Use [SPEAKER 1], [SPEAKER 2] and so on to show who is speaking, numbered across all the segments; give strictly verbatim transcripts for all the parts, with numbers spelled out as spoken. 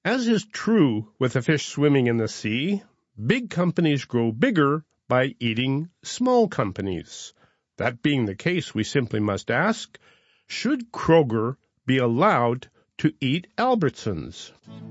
[SPEAKER 1] As is true with the fish swimming in the sea, big companies grow bigger by eating small companies. That being the case, we simply must ask, should Kroger be allowed to eat Albertsons?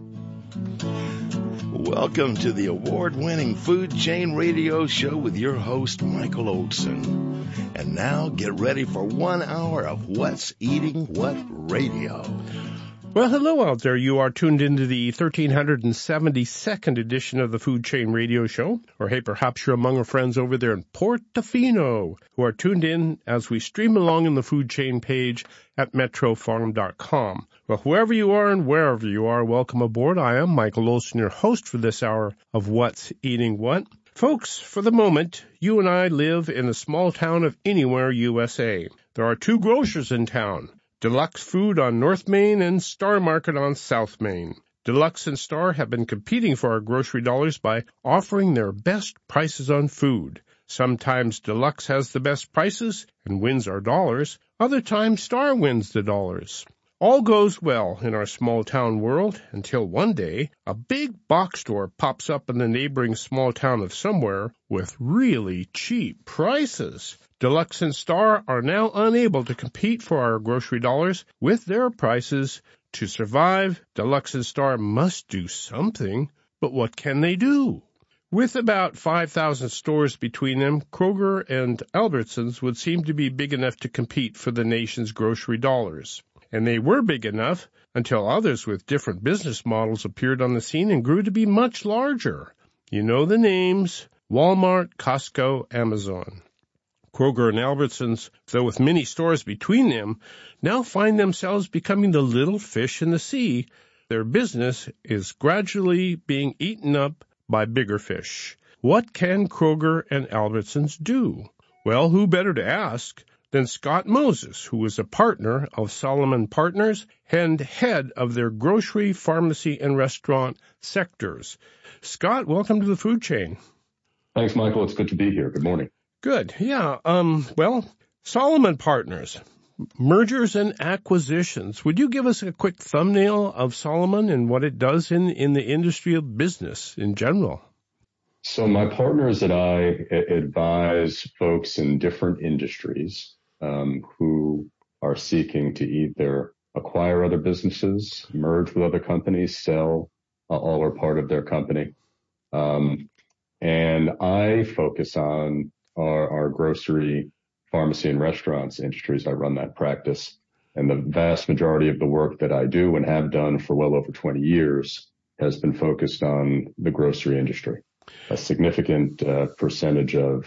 [SPEAKER 2] Welcome to the award-winning Food Chain Radio Show with your host, Michael Olson. And now get ready for one hour of What's Eating What Radio.
[SPEAKER 1] Well, hello out there. You are tuned into the one thousand three hundred seventy-second edition of the Food Chain Radio Show. Or hey, perhaps you're among our friends over there in Portofino who are tuned in as we stream along in the Food Chain page at metro farm dot com. Well, whoever you are and wherever you are, welcome aboard. I am Michael Olson, your host for this hour of What's Eating What. Folks, for the moment, you and I live in a small town of Anywhere, U S A. There are two grocers in town. Deluxe Food on North Main and Star Market on South Main. Deluxe and Star have been competing for our grocery dollars by offering their best prices on food. Sometimes Deluxe has the best prices and wins our dollars. Other times Star wins the dollars. All goes well in our small town world until one day a big box store pops up in the neighboring small town of somewhere with really cheap prices. Deluxe and Star are now unable to compete for our grocery dollars with their prices. To survive, Deluxe and Star must do something. But what can they do? With about five thousand stores between them, Kroger and Albertsons would seem to be big enough to compete for the nation's grocery dollars. And they were big enough until others with different business models appeared on the scene and grew to be much larger. You know the names: Walmart, Costco, Amazon. Kroger and Albertsons, though with many stores between them, now find themselves becoming the little fish in the sea. Their business is gradually being eaten up by bigger fish. What can Kroger and Albertsons do? Well, who better to ask than Scott Moses, who is a partner of Solomon Partners and head of their grocery, pharmacy, and restaurant sectors. Scott, welcome to the Food Chain.
[SPEAKER 3] Thanks, Michael. It's good to be here. Good morning.
[SPEAKER 1] Good. Yeah. Um, well, Solomon Partners, mergers and acquisitions. Would you give us a quick thumbnail of Solomon and what it does in, in the industry of business in general?
[SPEAKER 3] So my partners and I advise folks in different industries um, who are seeking to either acquire other businesses, merge with other companies, sell uh, all or part of their company. Um, and I focus on Our, our grocery, pharmacy, and restaurants industries. I run that practice. And the vast majority of the work that I do and have done for well over twenty years has been focused on the grocery industry. A significant uh, percentage of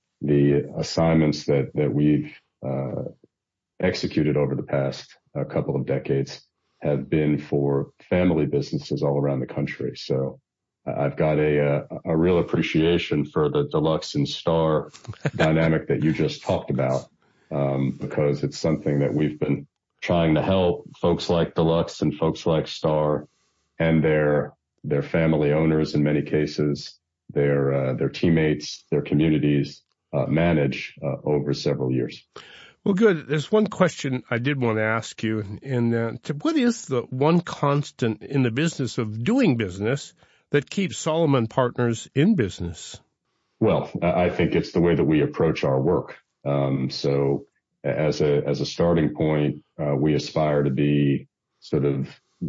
[SPEAKER 3] the assignments that, that we've uh, executed over the past uh, couple of decades have been for family businesses all around the country. So I've got a, a a real appreciation for the Deluxe and Star dynamic that you just talked about, um, because it's something that we've been trying to help folks like Deluxe and folks like Star and their their family owners in many cases, their uh, their teammates, their communities uh, manage uh, over several years.
[SPEAKER 1] Well, good. There's one question I did want to ask you, and uh, what is the one constant in the business of doing business that keeps Solomon Partners in business?
[SPEAKER 3] Well, I think it's the way that we approach our work. Um, so as a, as a starting point, uh, we aspire to be sort of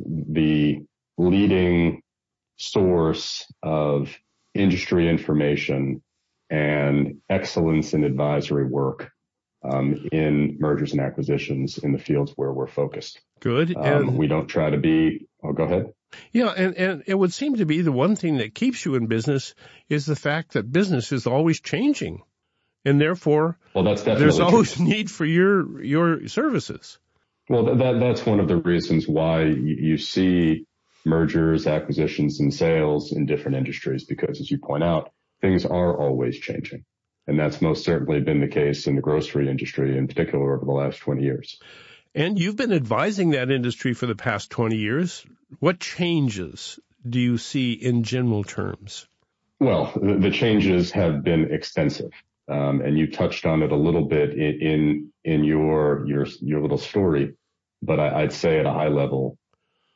[SPEAKER 3] the leading source of industry information and excellence in advisory work, um, in mergers and acquisitions in the fields where we're focused.
[SPEAKER 1] Good.
[SPEAKER 3] Um,
[SPEAKER 1] and
[SPEAKER 3] we don't try to be, oh, go ahead.
[SPEAKER 1] Yeah, and, and it would seem to be the one thing that keeps you in business is the fact that business is always changing. And therefore,
[SPEAKER 3] well, that's definitely
[SPEAKER 1] there's always
[SPEAKER 3] true.
[SPEAKER 1] need for your your services.
[SPEAKER 3] Well, that that's one of the reasons why you, you see mergers, acquisitions, and sales in different industries, because as you point out, things are always changing. And that's most certainly been the case in the grocery industry, in particular over the last twenty years.
[SPEAKER 1] And you've been advising that industry for the past twenty years. What changes do you see in general terms?
[SPEAKER 3] Well, the, the changes have been extensive. Um, and you touched on it a little bit in, in, in your, your, your little story, but I, I'd say at a high level,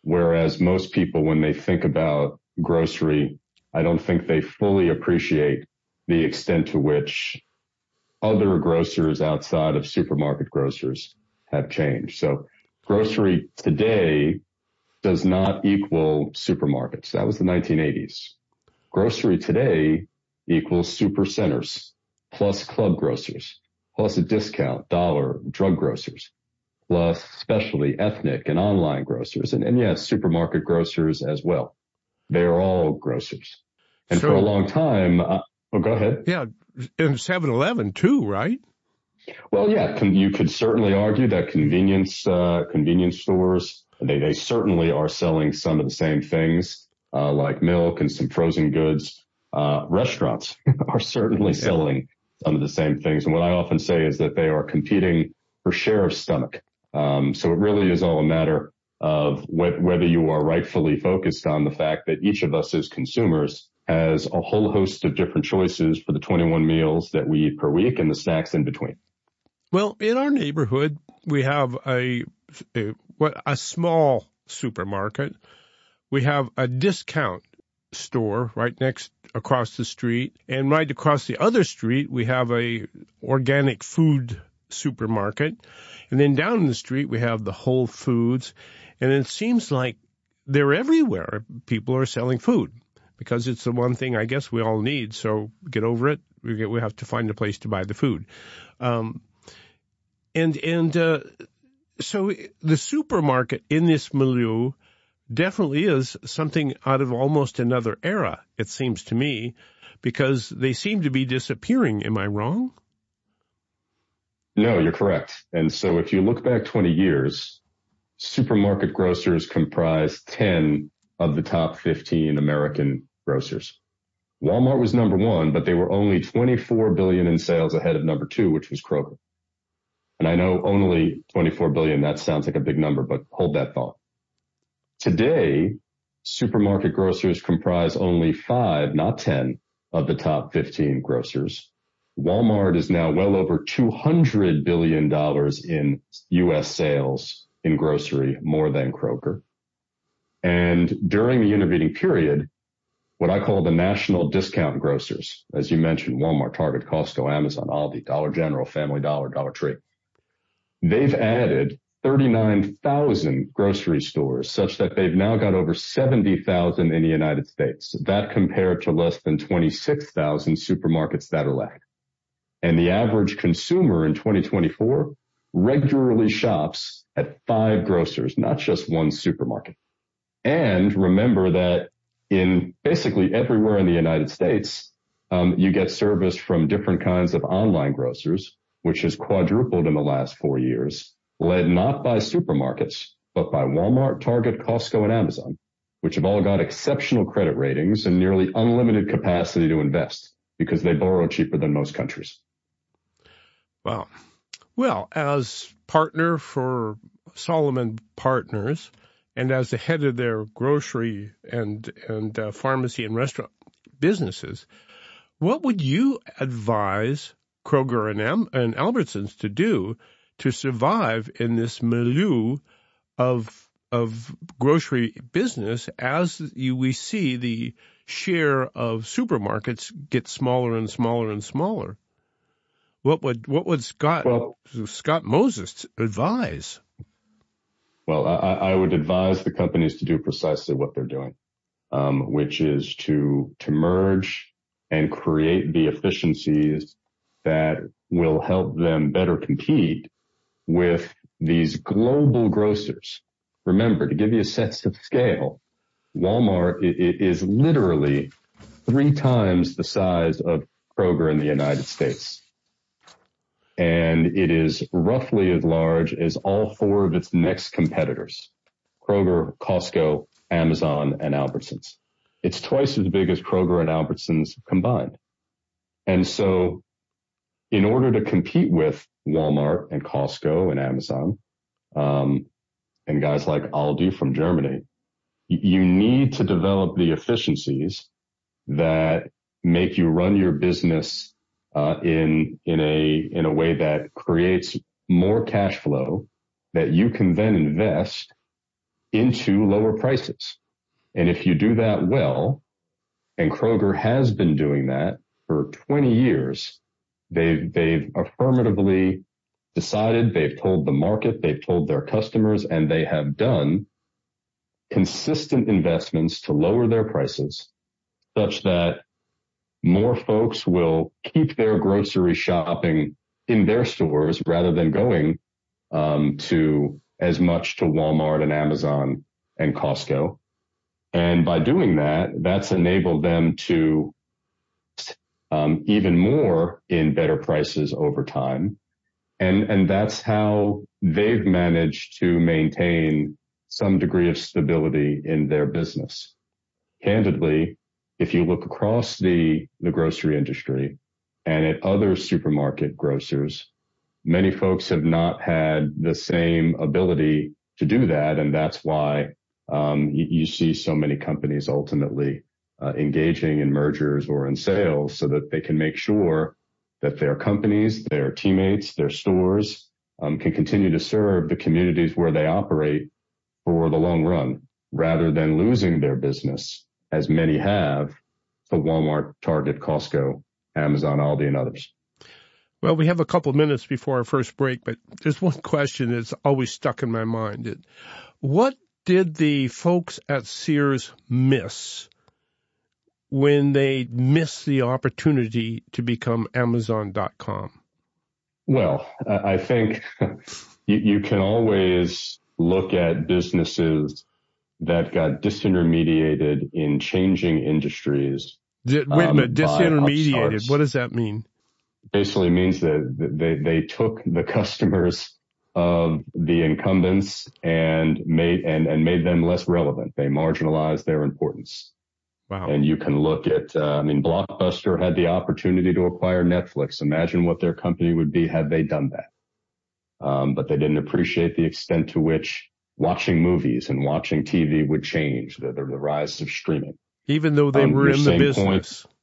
[SPEAKER 3] whereas most people, when they think about grocery, I don't think they fully appreciate the extent to which other grocers outside of supermarket grocers have changed. So grocery today does not equal supermarkets. That was the nineteen eighties. Grocery today equals super centers, plus club grocers, plus a discount, dollar, drug grocers, plus specialty, ethnic, and online grocers. And, and yes, supermarket grocers as well. They are all grocers. And so, for a long time, uh, oh, go ahead.
[SPEAKER 1] Yeah, and seven eleven too, right?
[SPEAKER 3] Well, yeah, con- you could certainly argue that convenience, uh, convenience stores, they, they certainly are selling some of the same things, uh, like milk and some frozen goods. Uh, restaurants are certainly yeah. selling some of the same things. And what I often say is that they are competing for share of stomach. Um, so it really is all a matter of wh- whether you are rightfully focused on the fact that each of us as consumers has a whole host of different choices for the twenty-one meals that we eat per week and the snacks in between.
[SPEAKER 1] Well, in our neighborhood, we have a, a what a small supermarket. We have a discount store right next across the street, and right across the other street, we have a organic food supermarket. And then down the street, we have the Whole Foods. And it seems like they're everywhere. People are selling food because it's the one thing I guess we all need. So get over it. We get, we have to find a place to buy the food. Um, and, and, uh, so the supermarket in this milieu definitely is something out of almost another era, it seems to me, because they seem to be disappearing. Am I wrong?
[SPEAKER 3] No, you're correct. And so if you look back twenty years, supermarket grocers comprise ten of the top fifteen American grocers. Walmart was number one, but they were only twenty-four billion dollars in sales ahead of number two, which was Kroger. And I know only twenty-four billion dollars, that sounds like a big number, but hold that thought. Today, supermarket grocers comprise only five, not ten, of the top fifteen grocers. Walmart is now well over two hundred billion dollars in U S sales in grocery, more than Kroger. And during the intervening period, what I call the national discount grocers, as you mentioned, Walmart, Target, Costco, Amazon, Aldi, Dollar General, Family Dollar, Dollar Tree, they've added thirty-nine thousand grocery stores, such that they've now got over seventy thousand in the United States. That compared to less than twenty-six thousand supermarkets that are left. And the average consumer in twenty twenty-four regularly shops at five grocers, not just one supermarket. And remember that in basically everywhere in the United States, um, you get service from different kinds of online grocers, which has quadrupled in the last four years, led not by supermarkets, but by Walmart, Target, Costco, and Amazon, which have all got exceptional credit ratings and nearly unlimited capacity to invest because they borrow cheaper than most countries.
[SPEAKER 1] Wow. Well, as partner for Solomon Partners and as the head of their grocery and, and uh, pharmacy and restaurant businesses, what would you advise Kroger and, Am- and Albertsons to do to survive in this milieu of of grocery business as you, we see the share of supermarkets get smaller and smaller and smaller? What would what would Scott well, Scott Moses advise?
[SPEAKER 3] Well, I, I would advise the companies to do precisely what they're doing, um, which is to to merge and create the efficiencies that will help them better compete with these global grocers. Remember, to give you a sense of scale, Walmart is literally three times the size of Kroger in the United States. And it is roughly as large as all four of its next competitors, Kroger, Costco, Amazon, and Albertsons. It's twice as big as Kroger and Albertsons combined. And so in order to compete with Walmart and Costco and Amazon, um, and guys like Aldi from Germany, you need to develop the efficiencies that make you run your business uh, in in a in a way that creates more cash flow that you can then invest into lower prices. And if you do that well, and Kroger has been doing that for twenty years, they've, they've affirmatively decided, they've told the market, they've told their customers, and they have done consistent investments to lower their prices such that more folks will keep their grocery shopping in their stores rather than going um, to as much to Walmart and Amazon and Costco. And by doing that, that's enabled them to um, even more in better prices over time. And, and that's how they've managed to maintain some degree of stability in their business. Candidly, if you look across the, the grocery industry and at other supermarket grocers, many folks have not had the same ability to do that. And that's why um, you, you see so many companies ultimately uh, engaging in mergers or in sales so that they can make sure that their companies, their teammates, their stores um, can continue to serve the communities where they operate for the long run, rather than losing their business, as many have, to Walmart, Target, Costco, Amazon, Aldi, and others.
[SPEAKER 1] Well, we have a couple of minutes before our first break, but there's one question that's always stuck in my mind. What did the folks at Sears miss when they missed the opportunity to become Amazon dot com?
[SPEAKER 3] Well, I think you, you can always look at businesses that got disintermediated in changing industries.
[SPEAKER 1] Wait a minute, disintermediated, what does that mean?
[SPEAKER 3] Basically means that they, they took the customers of the incumbents and made, and, and made them less relevant. They marginalized their importance.
[SPEAKER 1] Wow.
[SPEAKER 3] And you can look at, uh, I mean, Blockbuster had the opportunity to acquire Netflix. Imagine what their company would be had they done that. Um, but they didn't appreciate the extent to which watching movies and watching T V would change, the, the, the rise of streaming.
[SPEAKER 1] Even though they um, were in the business.
[SPEAKER 3] Point,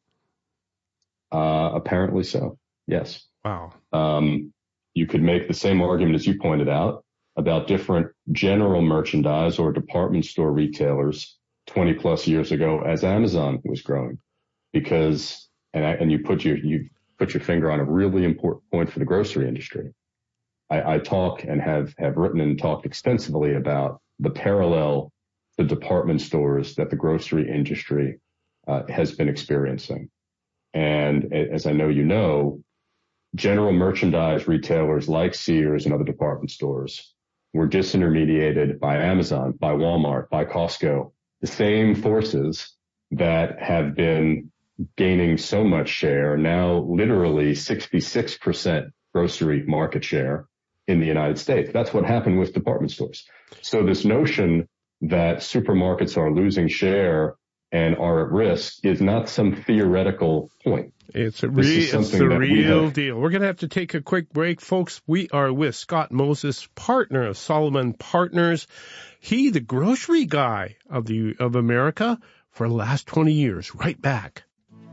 [SPEAKER 3] uh, apparently so. Yes.
[SPEAKER 1] Wow.
[SPEAKER 3] Um, you could make the same argument as you pointed out about different general merchandise or department store retailers twenty plus years ago as Amazon was growing, because, and I, and you put your, you put your finger on a really important point for the grocery industry. I, I talk and have, have written and talked extensively about the parallel to department stores that the grocery industry uh, has been experiencing. And as I know you know, general merchandise retailers like Sears and other department stores were disintermediated by Amazon, by Walmart, by Costco, the same forces that have been gaining so much share, now literally sixty-six percent grocery market share in the United States. That's what happened with department stores. So this notion that supermarkets are losing share and are at risk is not some theoretical point.
[SPEAKER 1] It's a re- it's the real deal. We're going to have to take a quick break, folks. We are with Scott Moses, partner of Solomon Partners. He, the grocery guy of the of America for the last twenty years. Right back.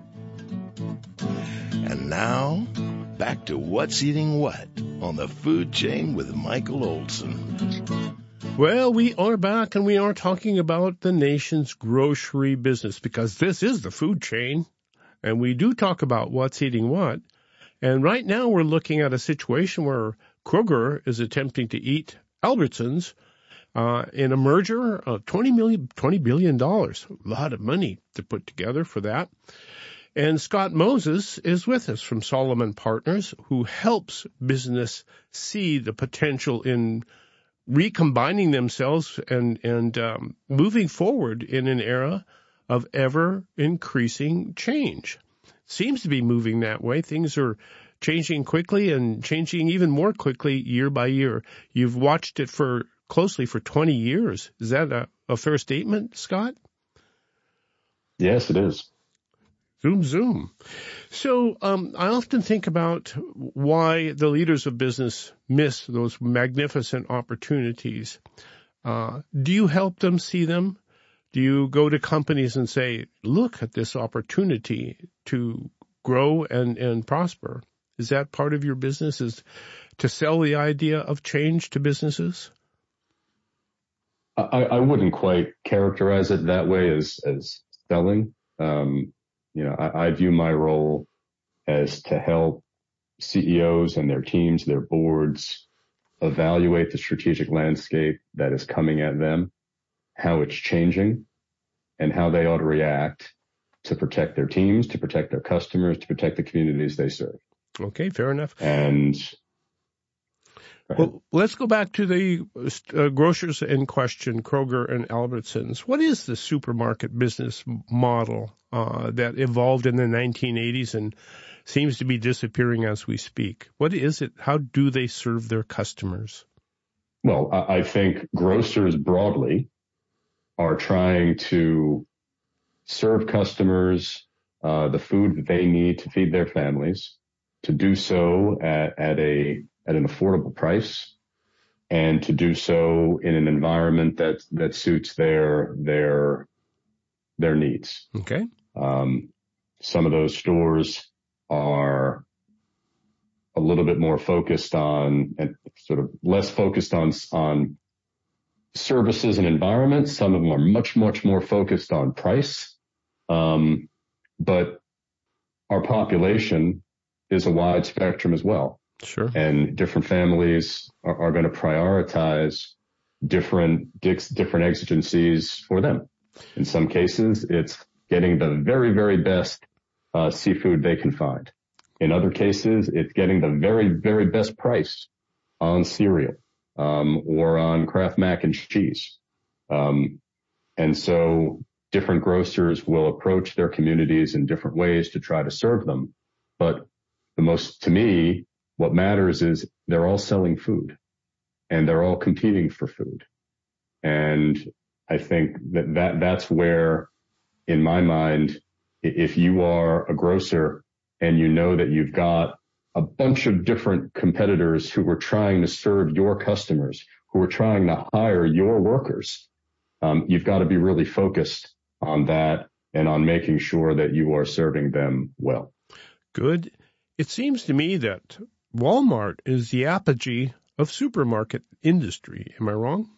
[SPEAKER 2] And now, back to What's Eating What on the Food Chain with Michael Olson.
[SPEAKER 1] Well, we are back, and we are talking about the nation's grocery business, because this is the food chain, and we do talk about what's eating what. And right now we're looking at a situation where Kroger is attempting to eat Albertsons uh, in a merger of twenty million, twenty billion dollars. A lot of money to put together for that. And Scott Moses is with us from Solomon Partners, who helps business see the potential in recombining themselves and, and um, moving forward in an era of ever-increasing change. Seems to be moving that way. Things are changing quickly and changing even more quickly year by year. You've watched it for closely for twenty years. Is that a, a fair statement, Scott?
[SPEAKER 3] Yes, it is.
[SPEAKER 1] Zoom, zoom. So um, I often think about why the leaders of business miss those magnificent opportunities. Uh, do you help them see them? Do you go to companies and say, look at this opportunity to grow and, and prosper? Is that part of your business, is to sell the idea of change to businesses?
[SPEAKER 3] I, I wouldn't quite characterize it that way as, as selling. Um, you know, I, I view my role as to help C E Os and their teams, their boards, evaluate the strategic landscape that is coming at them, how it's changing, and how they ought to react to protect their teams, to protect their customers, to protect the communities they serve.
[SPEAKER 1] Okay, fair enough.
[SPEAKER 3] And
[SPEAKER 1] well, let's go back to the uh, grocers in question, Kroger and Albertsons. What is the supermarket business model uh, that evolved in the nineteen eighties and seems to be disappearing as we speak? What is it? How do they serve their customers?
[SPEAKER 3] Well, I think grocers broadly are trying to serve customers uh, the food that they need to feed their families, to do so at, at a at an affordable price, and to do so in an environment that that suits their their their needs.
[SPEAKER 1] Okay.
[SPEAKER 3] Um, some of those stores are a little bit more focused on and sort of less focused on on services and environments. Some of them are much much more focused on price. Um, but our population is a wide spectrum as well.
[SPEAKER 1] Sure.
[SPEAKER 3] And different families are, are going to prioritize different different exigencies for them. In some cases, it's getting the very, very best uh, seafood they can find. In other cases, it's getting the very, very best price on cereal um, or on Kraft mac and cheese. Um, and so different grocers will approach their communities in different ways to try to serve them. But the most, to me, what matters is they're all selling food and they're all competing for food. And I think that, that that's where, in my mind, if you are a grocer and you know that you've got a bunch of different competitors who are trying to serve your customers, who are trying to hire your workers, um, you've got to be really focused on that and on making sure that you are serving them well.
[SPEAKER 1] Good. It seems to me that Walmart is the apogee of supermarket industry. Am I wrong?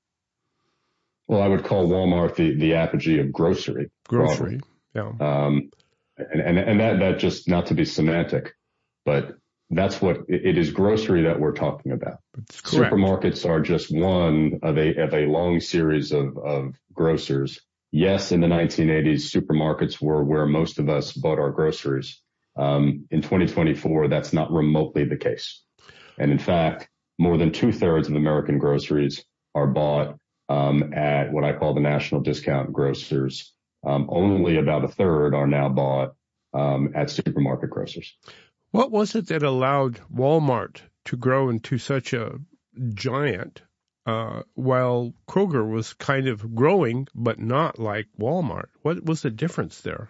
[SPEAKER 3] Well, I would call Walmart the, the apogee of grocery.
[SPEAKER 1] Grocery, probably. Yeah.
[SPEAKER 3] Um, and, and, and that, that just not to be semantic, but that's what it is, grocery that we're talking about. Supermarkets are just one of a, of a long series of, of grocers. Yes, in the nineteen eighties, supermarkets were where most of us bought our groceries. Um, in twenty twenty-four, that's not remotely the case. And in fact, more than two thirds of American groceries are bought um, at what I call the national discount grocers. Um, only about a third are now bought um, at supermarket grocers.
[SPEAKER 1] What was it that allowed Walmart to grow into such a giant, uh, while Kroger was kind of growing, but not like Walmart? What was the difference there?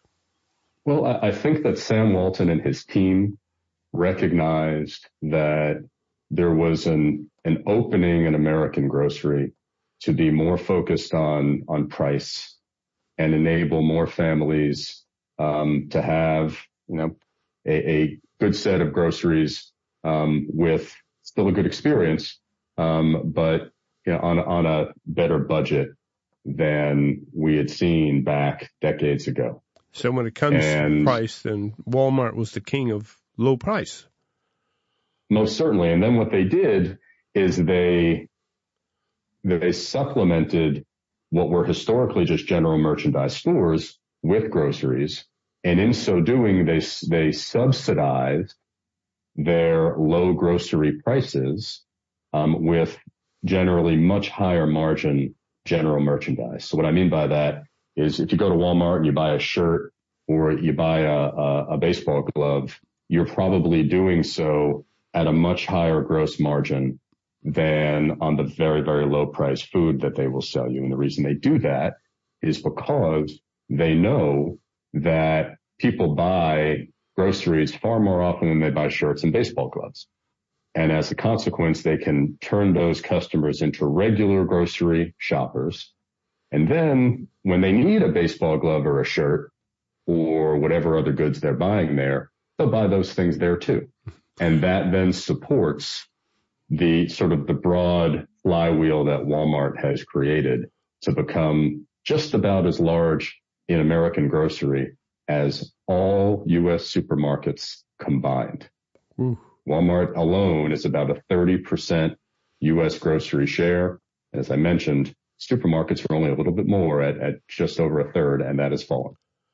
[SPEAKER 3] Well, I, I think that Sam Walton and his team recognized that there was an, an opening in American grocery to be more focused on, on price and enable more families, um, to have, you know, a, a good set of groceries, um, with still a good experience, um, but, you know, on, on a better budget than we had seen back decades ago.
[SPEAKER 1] So when it comes and, to price, then Walmart was the king of low price.
[SPEAKER 3] Most certainly. And then what they did is they, they supplemented what were historically just general merchandise stores with groceries. And in so doing, they, they subsidized their low grocery prices, um, with generally much higher margin general merchandise. So what I mean by that is if you go to Walmart and you buy a shirt or you buy a, a, a baseball glove, you're probably doing so at a much higher gross margin than on the very, very low price food that they will sell you. And the reason they do that is because they know that people buy groceries far more often than they buy shirts and baseball gloves. And as a consequence, they can turn those customers into regular grocery shoppers. And then when they need a baseball glove or a shirt or whatever other goods they're buying there, they'll buy those things there too. And that then supports the sort of the broad flywheel that Walmart has created to become just about as large in American grocery as all U S supermarkets combined.
[SPEAKER 1] Ooh.
[SPEAKER 3] Walmart alone is about a thirty percent U S grocery share. As I mentioned, supermarkets are only a little bit more at, at just over a third, and that has fallen.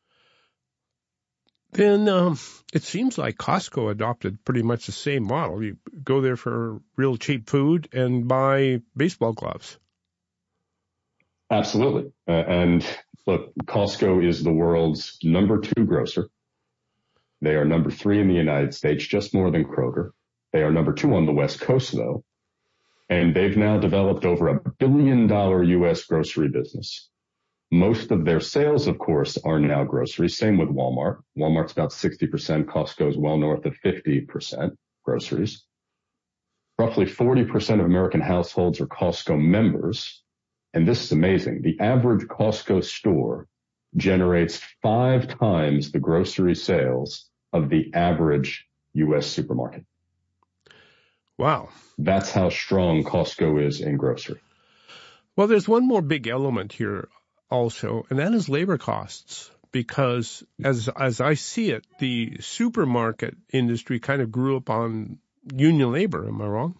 [SPEAKER 1] Then um, it seems like Costco adopted pretty much the same model. You go there for real cheap food and buy baseball gloves.
[SPEAKER 3] Absolutely. Uh, and look, Costco is the world's number two grocer. They are number three in the United States, just more than Kroger. They are number two on the West Coast, though. And they've now developed over a billion dollar U S grocery business. Most of their sales, of course, are now grocery. Same with Walmart. Walmart's about sixty percent. Costco's well north of fifty percent groceries. Roughly forty percent of American households are Costco members. And this is amazing. The average Costco store generates five times the grocery sales of the average U S supermarket.
[SPEAKER 1] Wow.
[SPEAKER 3] That's how strong Costco is in grocery.
[SPEAKER 1] Well, there's one more big element here also, and that is labor costs. Because as as I see it, the supermarket industry kind of grew up on union labor. Am I wrong?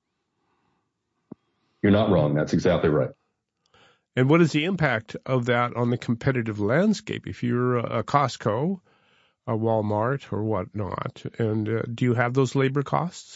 [SPEAKER 3] You're not wrong. That's exactly right.
[SPEAKER 1] And what is the impact of that on the competitive landscape? If you're a Costco, a Walmart, or whatnot, and uh, do you have those labor costs?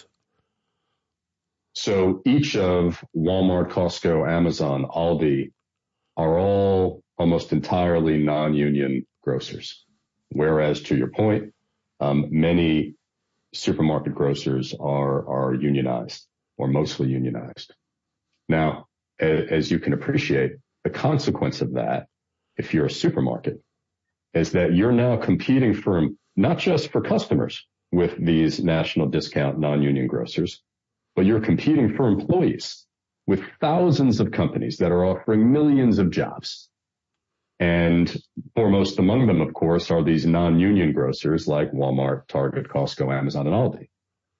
[SPEAKER 3] So each of Walmart, Costco, Amazon, Aldi are all almost entirely non-union grocers. Whereas, to your point, um, many supermarket grocers are, are unionized or mostly unionized. Now, as you can appreciate, the consequence of that, if you're a supermarket, is that you're now competing for not just for customers with these national discount non-union grocers, but you're competing for employees with thousands of companies that are offering millions of jobs. And foremost among them, of course, are these non-union grocers like Walmart, Target, Costco, Amazon, and Aldi.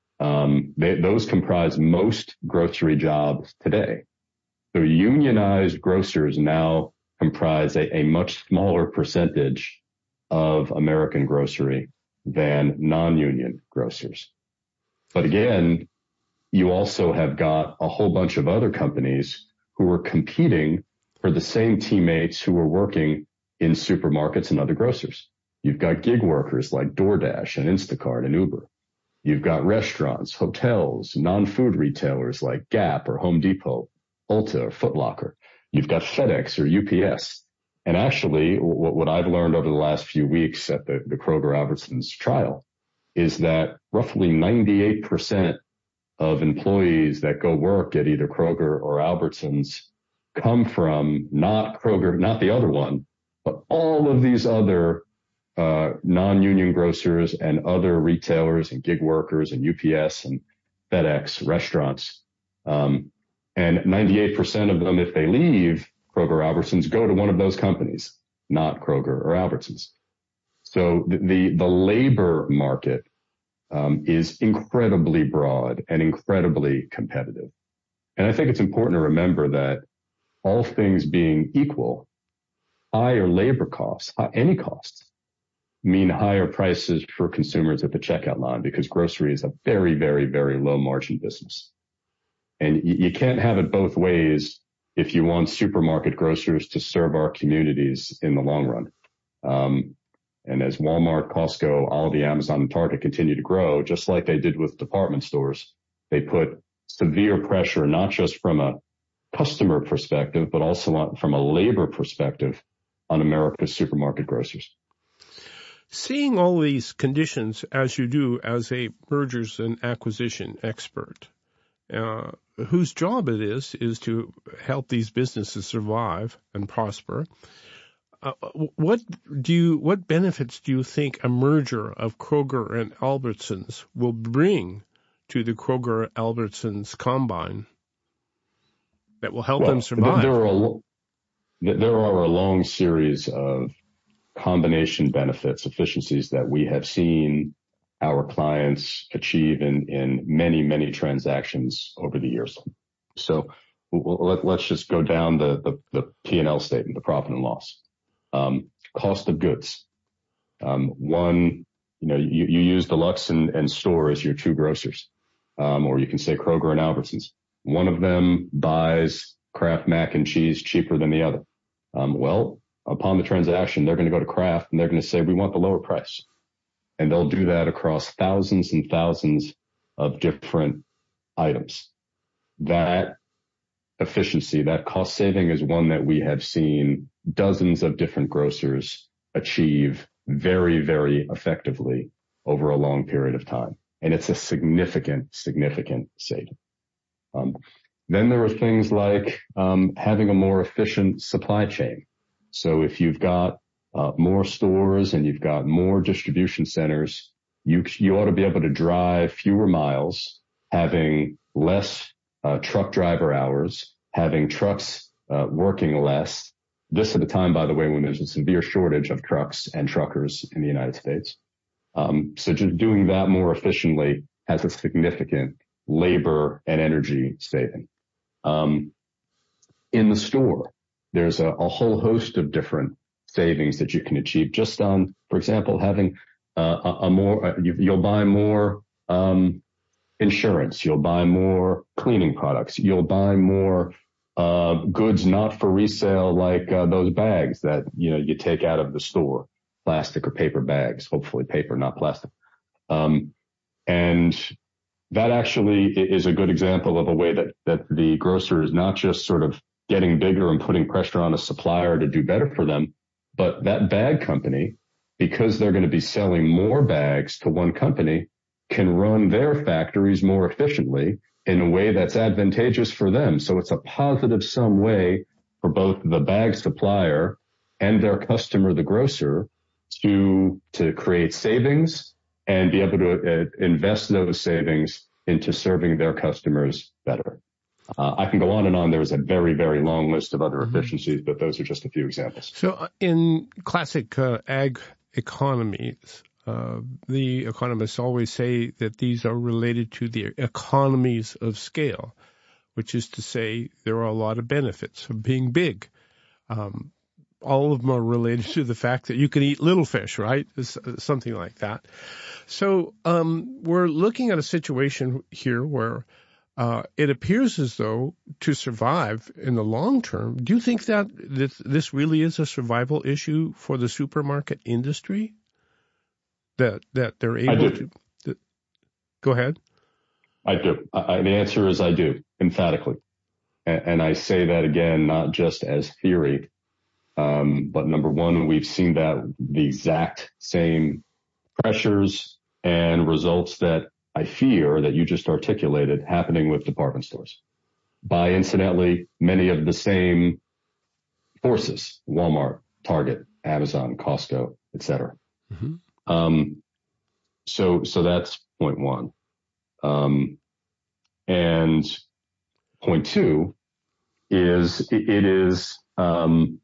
[SPEAKER 3] Um, they, those comprise most grocery jobs today. So unionized grocers now comprise a, a much smaller percentage of American grocery than non-union grocers. But again, you also have got a whole bunch of other companies who are competing for the same teammates who are working in supermarkets and other grocers. You've got gig workers like DoorDash and Instacart and Uber. You've got restaurants, hotels, non-food retailers like Gap or Home Depot, Ulta or Foot Locker. You've got FedEx or U P S. And actually, what, what I've learned over the last few weeks at the, the Kroger Albertsons trial is that roughly ninety-eight percent of employees that go work at either Kroger or Albertsons come from not Kroger, not the other one, but all of these other uh non-union grocers and other retailers and gig workers and U P S and FedEx restaurants. Um, and ninety-eight percent of them, if they leave Kroger or Albertsons, go to one of those companies, not Kroger or Albertsons. So the, the, the labor market Um, is incredibly broad and incredibly competitive. And I think it's important to remember that all things being equal, higher labor costs, any costs, mean higher prices for consumers at the checkout line because grocery is a very, very, very low margin business. And you, you can't have it both ways if you want supermarket grocers to serve our communities in the long run. Um, And as Walmart, Costco, Aldi, Amazon, and Target continue to grow, just like they did with department stores, they put severe pressure, not just from a customer perspective, but also from a labor perspective on America's supermarket grocers.
[SPEAKER 1] Seeing all these conditions as you do as a mergers and acquisition expert, uh, whose job it is, is to help these businesses survive and prosper. Uh, what do you, what benefits do you think a merger of Kroger and Albertsons will bring to the Kroger Albertsons combine that will help
[SPEAKER 3] well,
[SPEAKER 1] them survive?
[SPEAKER 3] There are, a, there are a long series of combination benefits, efficiencies that we have seen our clients achieve in, in many, many transactions over the years. So well, let, let's just go down the, the, the P and L statement, the profit and loss. Um, cost of goods. Um, one, you know, you, you use Deluxe and, and Store as your two grocers. Um, or you can say Kroger and Albertsons. One of them buys Kraft mac and cheese cheaper than the other. Um, well, upon the transaction, they're going to go to Kraft and they're going to say, we want the lower price. And they'll do that across thousands and thousands of different items. That efficiency, that cost saving is one that we have seen dozens of different grocers achieve very, very effectively over a long period of time. And it's a significant, significant saving. Um, then there are things like um, having a more efficient supply chain. So if you've got uh, more stores and you've got more distribution centers, you you ought to be able to drive fewer miles, having less uh, truck driver hours, having trucks uh, working less. This at a time, by the way, when there's a severe shortage of trucks and truckers in the United States. Um, so just doing that more efficiently has a significant labor and energy saving. Um, in the store, there's a, a whole host of different savings that you can achieve just on, for example, having uh, a, a more, uh, you, you'll buy more um, insurance, you'll buy more cleaning products, you'll buy more uh, goods not for resale, like uh, those bags that you know you take out of the store, plastic or paper bags, hopefully paper, not plastic. Um, and that actually is a good example of a way that, that the grocer is not just sort of getting bigger and putting pressure on a supplier to do better for them, but that bag company, because they're going to be selling more bags to one company, can run their factories more efficiently in a way that's advantageous for them. So it's a positive sum way for both the bag supplier and their customer, the grocer, to, to create savings and be able to uh, invest those savings into serving their customers better. Uh, I can go on and on. There's a very, very long list of other mm-hmm. efficiencies, but those are just a few examples.
[SPEAKER 1] So uh, in classic uh, ag economies, uh, the economists always say that these are related to the economies of scale, which is to say there are a lot of benefits of being big. Um, all of them are related to the fact that you can eat little fish, right? It's something like that. So um, we're looking at a situation here where uh, it appears as though to survive in the long term, do you think that this, this really is a survival issue for the supermarket industry? That that they're able
[SPEAKER 3] I do.
[SPEAKER 1] to... That, go ahead.
[SPEAKER 3] I do. I, the answer is I do, emphatically. And, and I say that again, not just as theory, Um, but number one, we've seen that the exact same pressures and results that I fear that you just articulated happening with department stores by incidentally many of the same forces, Walmart, Target, Amazon, Costco, et cetera. Mm-hmm. Um, so, so that's point one. Um, and point two is it, it is, um,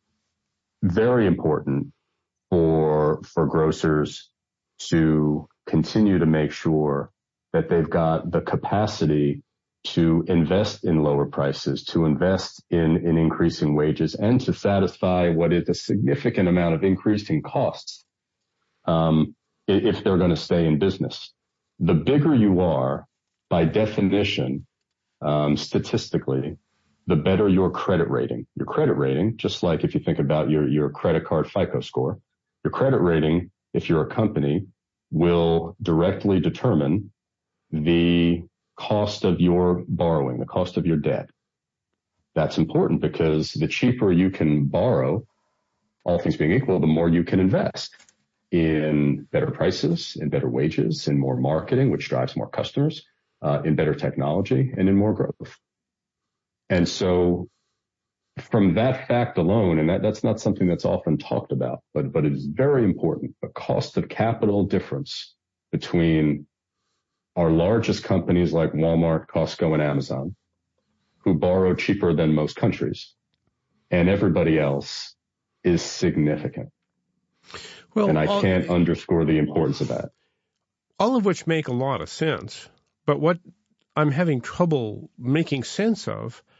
[SPEAKER 3] very important for, for grocers to continue to make sure that they've got the capacity to invest in lower prices, to invest in, in increasing wages, and to satisfy what is a significant amount of increasing costs, um, if they're going to stay in business. The bigger you are, by definition, um, statistically, the better your credit rating. Your credit rating, just like if you think about your, your credit card FICO score, your credit rating, if you're a company, will directly determine the cost of your borrowing, the cost of your debt. That's important because the cheaper you can borrow, all things being equal, the more you can invest in better prices, in better wages, in more marketing, which drives more customers, uh, in better technology, and in more growth. And so from that fact alone, and that, that's not something that's often talked about, but, but it is very important, the cost of capital difference between our largest companies like Walmart, Costco, and Amazon, who borrow cheaper than most countries, and everybody else is significant. Well, and I all, can't underscore the importance of that.
[SPEAKER 1] All of which make a lot of sense. But what I'm having trouble making sense of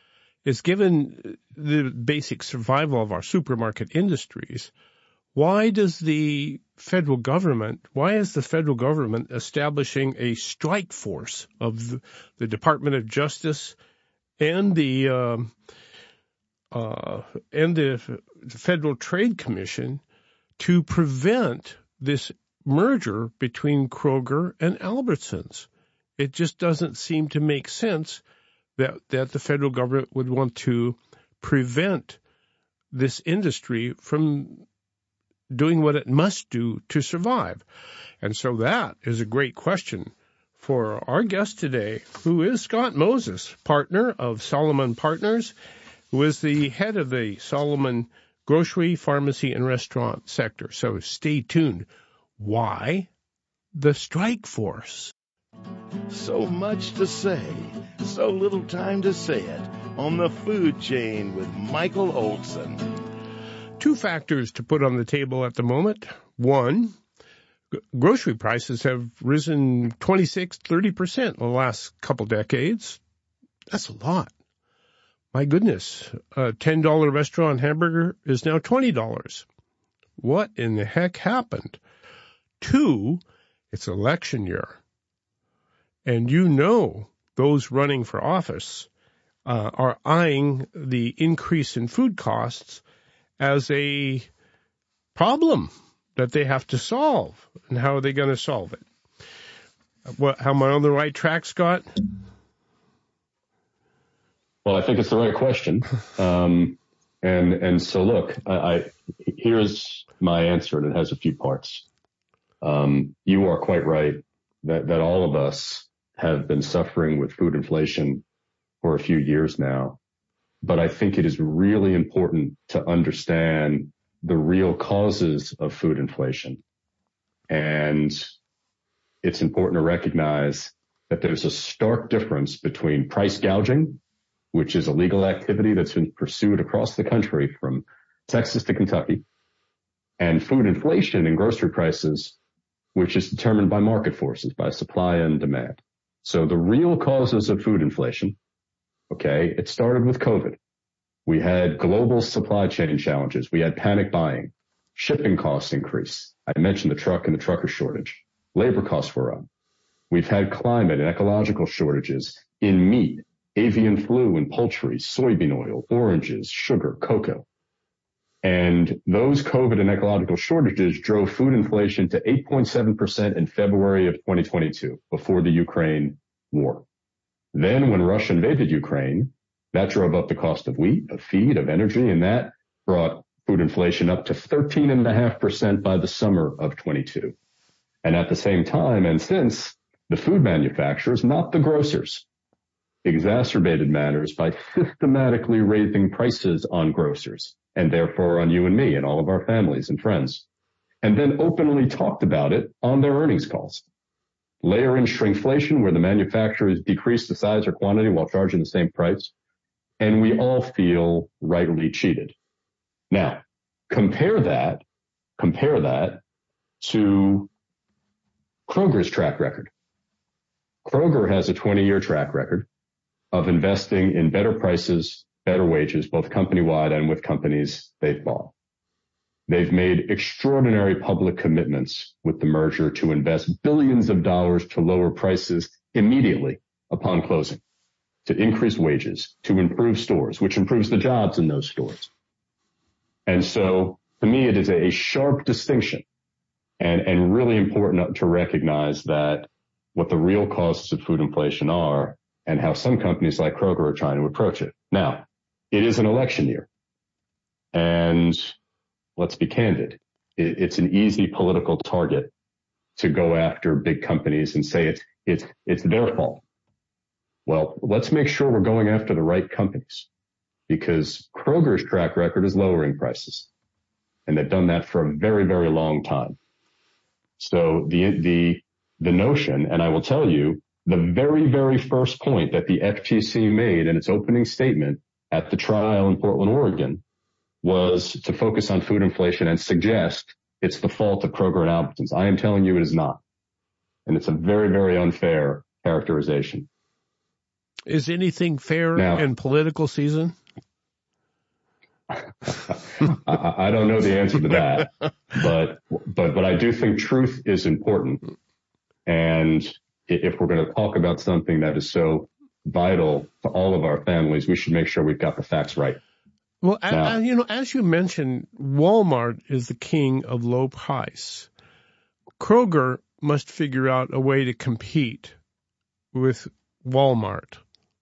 [SPEAKER 1] is given the basic survival of our supermarket industries, why does the federal government, why is the federal government establishing a strike force of the, the Department of Justice and the um, uh, and the Federal Trade Commission to prevent this merger between Kroger and Albertsons? It just doesn't seem to make sense that that the federal government would want to prevent this industry from doing what it must do to survive. And so that is a great question for our guest today, who is Scott Moses, partner of Solomon Partners, who is the head of the Solomon grocery, pharmacy, and restaurant sector. So stay tuned. Why the strike force?
[SPEAKER 2] So much to say, so little time to say it on the Food Chain with Michael Olson.
[SPEAKER 1] Two factors to put on the table at the moment. One, g- grocery prices have risen twenty-six, thirty percent in the last couple decades. That's a lot. My goodness, a ten dollar restaurant hamburger is now twenty dollars. What in the heck happened? Two, it's election year. And you know those running for office uh, are eyeing the increase in food costs as a problem that they have to solve. And how are they going to solve it? What, how am I on the right track, Scott?
[SPEAKER 3] Well, I think it's the right question. Um, and, and so look, I, I, here's my answer, and it has a few parts. Um, you are quite right that, that all of us have been suffering with food inflation for a few years now. But I think it is really important to understand the real causes of food inflation. And it's important to recognize that there's a stark difference between price gouging, which is a legal activity that's been pursued across the country from Texas to Kentucky, and food inflation in grocery prices, which is determined by market forces, by supply and demand. So the real causes of food inflation, okay, it started with COVID. We had global supply chain challenges. We had panic buying, shipping costs increase. I mentioned the truck and the trucker shortage. Labor costs were up. We've had climate and ecological shortages in meat, avian flu and poultry, soybean oil, oranges, sugar, cocoa. And those COVID and ecological shortages drove food inflation to eight point seven percent in February of twenty twenty-two, before the Ukraine war. Then when Russia invaded Ukraine, that drove up the cost of wheat, of feed, of energy, and that brought food inflation up to thirteen point five percent by the summer of twenty-two. And at the same time, and since, the food manufacturers, not the grocers, exacerbated matters by systematically raising prices on grocers, and therefore on you and me and all of our families and friends, and then openly talked about it on their earnings calls. Layer in shrinkflation, where the manufacturers decrease the size or quantity while charging the same price, and we all feel rightly cheated. Now, compare that, compare that to Kroger's track record. Kroger has a twenty-year track record of investing in better prices, better wages, both company-wide and with companies they've bought. They've made extraordinary public commitments with the merger to invest billions of dollars to lower prices immediately upon closing, to increase wages, to improve stores, which improves the jobs in those stores. And so, to me, it is a sharp distinction and, and really important to recognize that what the real causes of food inflation are and how some companies like Kroger are trying to approach it. Now, it is an election year. And let's be candid. It, it's an easy political target to go after big companies and say it's, it's, it's their fault. Well, let's make sure we're going after the right companies, because Kroger's track record is lowering prices. And they've done that for a very, very long time. So the, the, the notion, and I will tell you, the very, very first point that the F T C made in its opening statement at the trial in Portland, Oregon, was to focus on food inflation and suggest it's the fault of Kroger and Albertsons. I am telling you it is not. And it's a very, very unfair characterization.
[SPEAKER 1] Is anything fair
[SPEAKER 3] Now,
[SPEAKER 1] in political season?
[SPEAKER 3] I, I don't know the answer to that, but but but I do think truth is important. And if we're going to talk about something that is so vital to all of our families, we should make sure we've got the facts right.
[SPEAKER 1] Well,
[SPEAKER 3] Now,
[SPEAKER 1] as, you know, as you mentioned, Walmart is the king of low price. Kroger must figure out a way to compete with Walmart.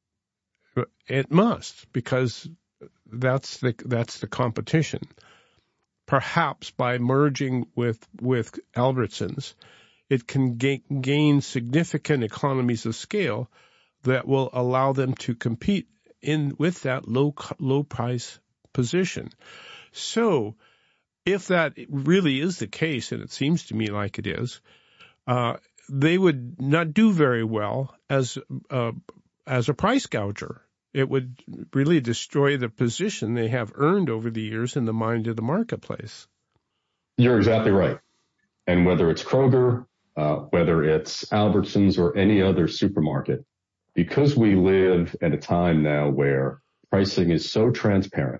[SPEAKER 1] It must, because that's the that's the competition. Perhaps by merging with with Albertsons, it can gain, gain significant economies of scale that will allow them to compete in with that low low price position. So, if that really is the case, and it seems to me like it is, uh, they would not do very well as uh, as a price gouger. It would really destroy the position they have earned over the years in the mind of the marketplace.
[SPEAKER 3] You're exactly right. And whether it's Kroger, uh, whether it's Albertsons or any other supermarket, because we live at a time now where pricing is so transparent,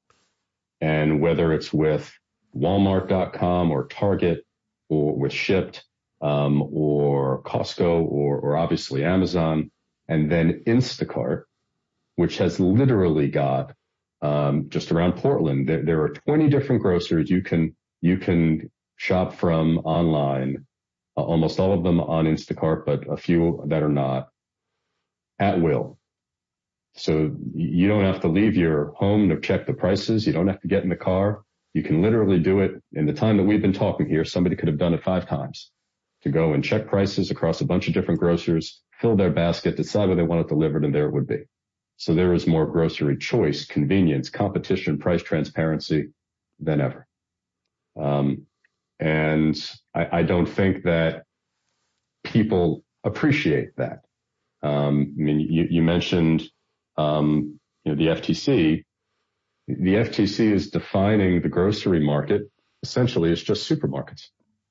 [SPEAKER 3] and whether it's with Walmart dot com or Target or with Shipt um, or Costco or, or obviously Amazon, and then Instacart, which has literally got um, just around Portland, there, there are twenty different grocers you can you can shop from online, uh, almost all of them on Instacart, but a few that are not, at will. So you don't have to leave your home to check the prices. You don't have to get in the car. You can literally do it in the time that we've been talking here. Somebody could have done it five times to go and check prices across a bunch of different grocers, fill their basket, decide where they want it delivered, and there it would be. So there is more grocery choice, convenience, competition, price transparency than ever. Um, and I, I don't think that people appreciate that. Um, I mean, you, you mentioned, um, you know, the F T C. The F T C is defining the grocery market essentially as just supermarkets.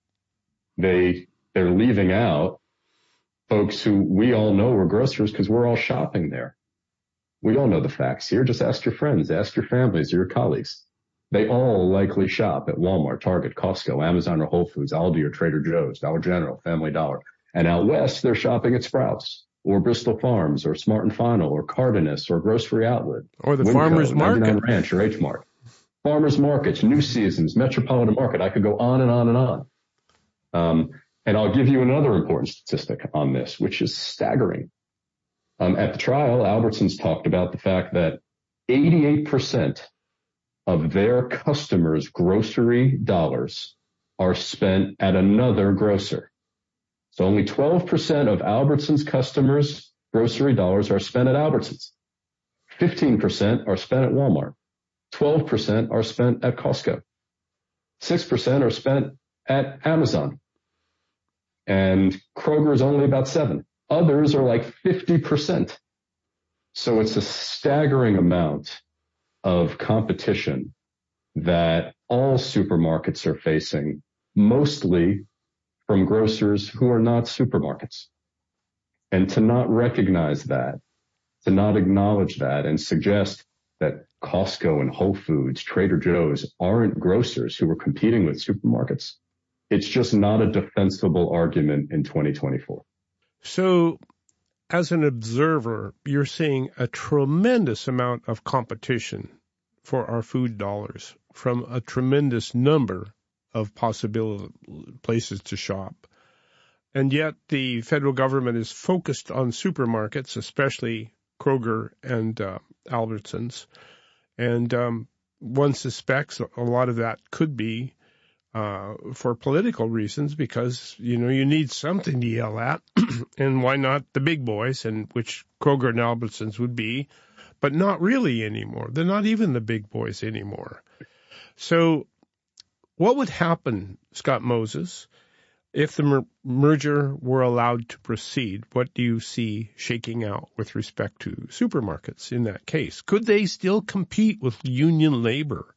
[SPEAKER 3] They, they're leaving out folks who we all know are grocers because we're all shopping there. We all know the facts here. Just ask your friends, ask your families, your colleagues. They all likely shop at Walmart, Target, Costco, Amazon or Whole Foods, Aldi or Trader Joe's, Dollar General, Family Dollar. And out west, they're shopping at Sprouts or Bristol Farms or Smart and Final or Cardenas or Grocery Outlet.
[SPEAKER 1] Or the
[SPEAKER 3] Winco,
[SPEAKER 1] Farmer's Market.
[SPEAKER 3] ninety-nine Ranch or H Mart. Farmer's Markets, New Seasons, Metropolitan Market. I could go on and on and on. Um, and I'll give you another important statistic on this, which is staggering. Um, at the trial, Albertsons talked about the fact that eighty-eight percent of their customers' grocery dollars are spent at another grocer. So only twelve percent of Albertsons customers' grocery dollars are spent at Albertsons. fifteen percent are spent at Walmart. twelve percent are spent at Costco. six percent are spent at Amazon. And Kroger is only about seven. Others are like fifty percent. So it's a staggering amount of competition that all supermarkets are facing, mostly from grocers who are not supermarkets. And to not recognize that, to not acknowledge that and suggest that Costco and Whole Foods, Trader Joe's aren't grocers who are competing with supermarkets, it's just not a defensible argument in twenty twenty-four.
[SPEAKER 1] So, as an observer, you're seeing a tremendous amount of competition for our food dollars from a tremendous number of possible places to shop. And yet the federal government is focused on supermarkets, especially Kroger and uh, Albertsons. And um, one suspects a lot of that could be Uh, for political reasons, because, you know, you need something to yell at, and why not the big boys, and which Kroger and Albertsons would be, but not really anymore. They're not even the big boys anymore. So what would happen, Scott Moses, if the mer- merger were allowed to proceed? What do you see shaking out with respect to supermarkets in that case? Could they still compete with union labor?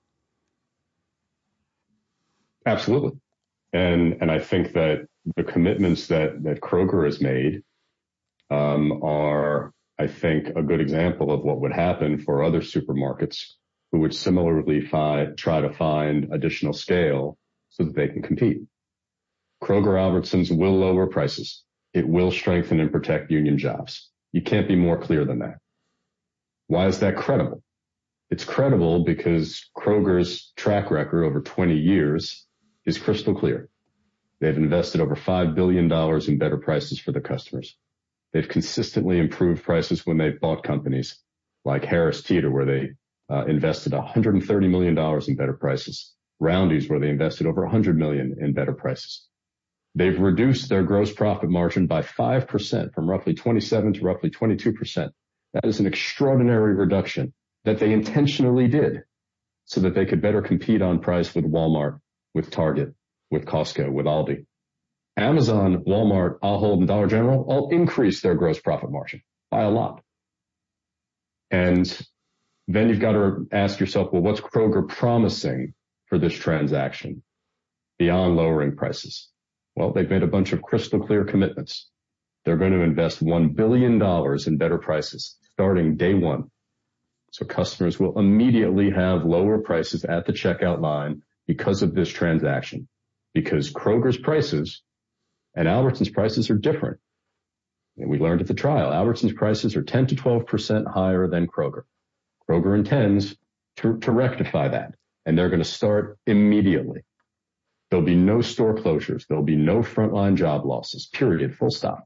[SPEAKER 3] Absolutely. And, and I think that the commitments that, that Kroger has made, um, are I think a good example of what would happen for other supermarkets who would similarly fi- try to find additional scale so that they can compete. Kroger Albertsons will lower prices. It will strengthen and protect union jobs. You can't be more clear than that. Why is that credible? It's credible because Kroger's track record over twenty years is crystal clear. They've invested over five billion dollars in better prices for their customers. They've consistently improved prices when they've bought companies like Harris Teeter, where they uh, invested one hundred thirty million dollars in better prices. Roundy's, where they invested over one hundred million dollars in better prices. They've reduced their gross profit margin by five percent, from roughly twenty-seven to roughly twenty-two percent. That is an extraordinary reduction that they intentionally did so that they could better compete on price with Walmart, with Target, with Costco, with Aldi. Amazon, Walmart, Ahold, and Dollar General all increased their gross profit margin by a lot. And then you've got to ask yourself, well, what's Kroger promising for this transaction beyond lowering prices? Well, they've made a bunch of crystal clear commitments. They're going to invest one billion dollars in better prices starting day one. So customers will immediately have lower prices at the checkout line because of this transaction, because Kroger's prices and Albertsons prices are different. And we learned at the trial, Albertsons prices are ten to twelve percent higher than Kroger. Kroger intends to, to rectify that, and they're going to start immediately. There'll be no store closures. There'll be no frontline job losses, period, full stop.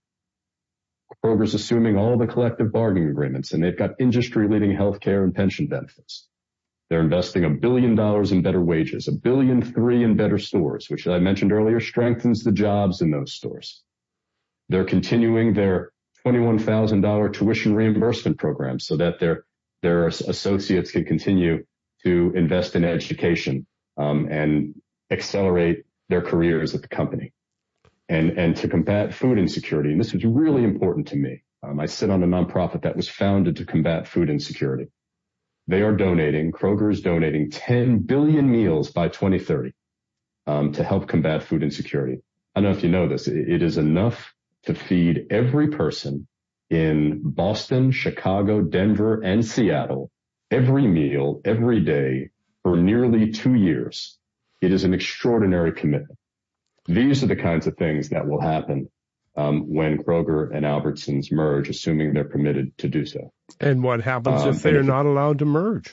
[SPEAKER 3] Kroger's assuming all the collective bargaining agreements, and they've got industry-leading health care and pension benefits. They're investing a billion dollars in better wages, a billion three in better stores, which I mentioned earlier strengthens the jobs in those stores. They're continuing their twenty-one thousand dollars tuition reimbursement program so that their their associates can continue to invest in education um, and accelerate their careers at the company. And, and to combat food insecurity. And this was really important to me. Um, I sit on a nonprofit that was founded to combat food insecurity. They are donating, Kroger is donating ten billion meals by twenty thirty um, to help combat food insecurity. I don't know if you know this. It, it is enough to feed every person in Boston, Chicago, Denver, and Seattle every meal, every day for nearly two years. It is an extraordinary commitment. These are the kinds of things that will happen um, when Kroger and Albertsons merge, assuming they're permitted to do so.
[SPEAKER 1] And what happens
[SPEAKER 3] um,
[SPEAKER 1] if they're
[SPEAKER 3] if,
[SPEAKER 1] not allowed to merge?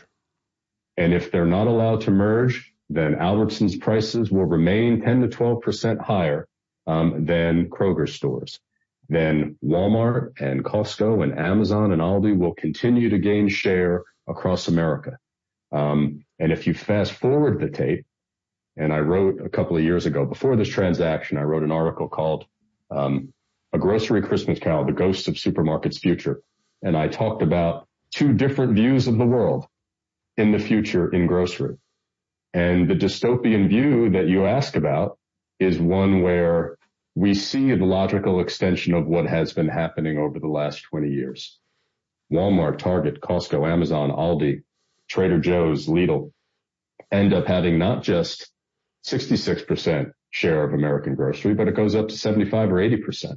[SPEAKER 3] And if they're not allowed to merge, then Albertsons prices will remain ten to twelve percent higher um, than Kroger stores. Then Walmart and Costco and Amazon and Aldi will continue to gain share across America. Um, and if you fast forward the tape, and I wrote a couple of years ago, before this transaction, I wrote an article called um, A Grocery Christmas Carol, The Ghosts of Supermarkets' Future. And I talked about two different views of the world in the future in grocery. And the dystopian view that you ask about is one where we see the logical extension of what has been happening over the last twenty years. Walmart, Target, Costco, Amazon, Aldi, Trader Joe's, Lidl end up having not just sixty-six percent share of American grocery, but it goes up to seventy-five or eighty percent.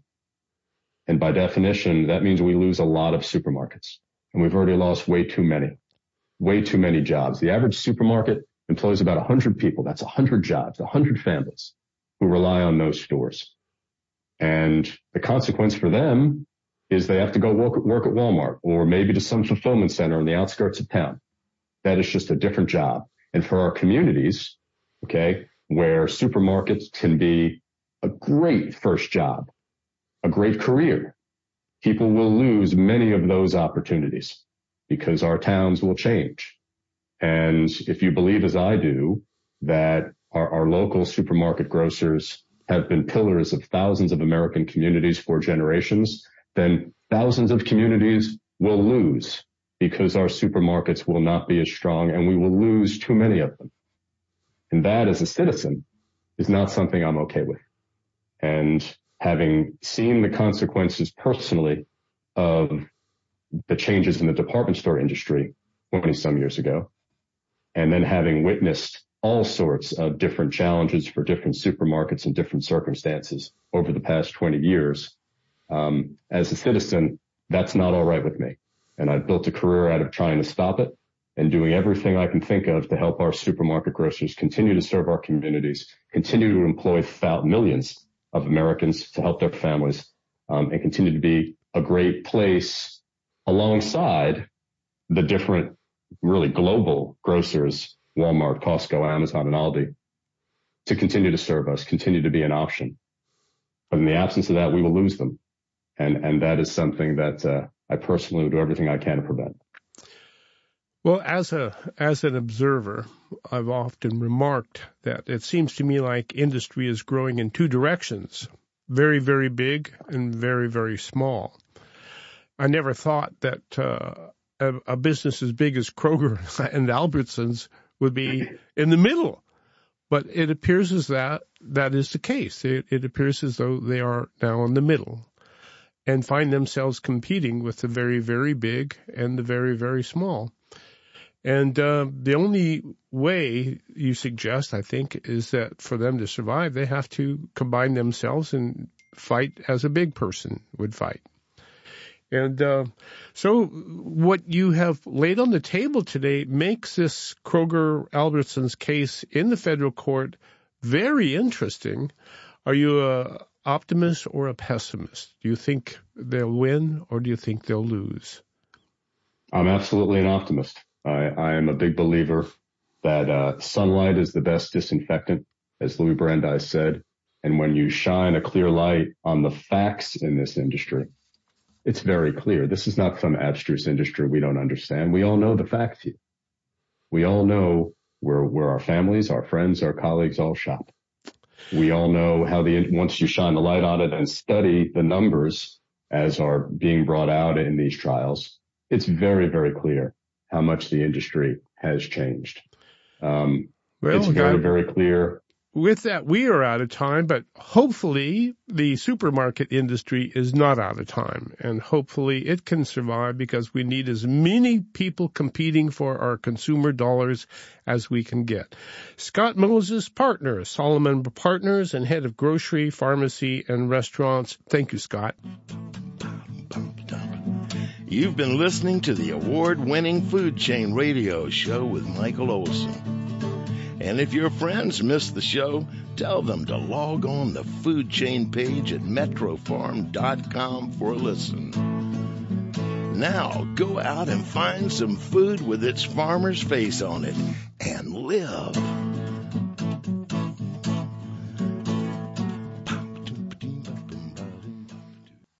[SPEAKER 3] And by definition, that means we lose a lot of supermarkets. And we've already lost way too many, way too many jobs. The average supermarket employs about one hundred people. That's one hundred jobs, one hundred families who rely on those stores. And the consequence for them is they have to go work, work at Walmart or maybe to some fulfillment center on the outskirts of town. That is just a different job. And for our communities, okay, where supermarkets can be a great first job, a great career, people will lose many of those opportunities because our towns will change. And if you believe, as I do, that our, our local supermarket grocers have been pillars of thousands of American communities for generations, then thousands of communities will lose because our supermarkets will not be as strong and we will lose too many of them. And that, as a citizen, is not something I'm okay with. And having seen the consequences personally of the changes in the department store industry twenty some years ago, and then having witnessed all sorts of different challenges for different supermarkets in different circumstances over the past twenty years, um, as a citizen, That's not all right with me. And I've built a career out of trying to stop it and doing everything I can think of to help our supermarket grocers continue to serve our communities, continue to employ millions of Americans to help their families, um, and continue to be a great place alongside the different really global grocers, Walmart, Costco, Amazon, and Aldi, to continue to serve us, continue to be an option. But in the absence of that, we will lose them. And, and that is something that, uh, I personally will do everything I can to prevent.
[SPEAKER 1] Well, as a as an observer, I've often remarked that it seems to me like industry is growing in two directions, very, very big and very, very small. I never thought that uh, a, a business as big as Kroger and Albertsons would be in the middle, but it appears as that that is the case. It, it appears as though they are now in the middle and find themselves competing with the very, very big and the very, very small. And uh, the only way you suggest, I think, is that for them to survive, they have to combine themselves and fight as a big person would fight. And uh, so what you have laid on the table today makes this Kroger Albertsons case in the federal court very interesting. Are you a optimist or a pessimist? Do you think they'll win or do you think they'll lose?
[SPEAKER 3] I'm absolutely an optimist. I, I am a big believer that uh, sunlight is the best disinfectant, as Louis Brandeis said. And when you shine a clear light on the facts in this industry, it's very clear. This is not some abstruse industry we don't understand. We all know the facts here. We all know where, where our families, our friends, our colleagues all shop. We all know how the, once you shine the light on it and study the numbers as are being brought out in these trials, it's very, very clear how much the industry has changed. Um, well, it's very, very clear.
[SPEAKER 1] With that, we are out of time, but hopefully the supermarket industry is not out of time, and hopefully it can survive because we need as many people competing for our consumer dollars as we can get. Scott Moses, partner, Solomon Partners, and head of grocery, pharmacy, and restaurants. Thank you, Scott.
[SPEAKER 2] You've been listening to the award-winning Food Chain Radio Show with Michael Olson. And if your friends missed the show, tell them to log on the Food Chain page at metro farm dot com for a listen. Now, go out and find some food with its farmer's face on it and live.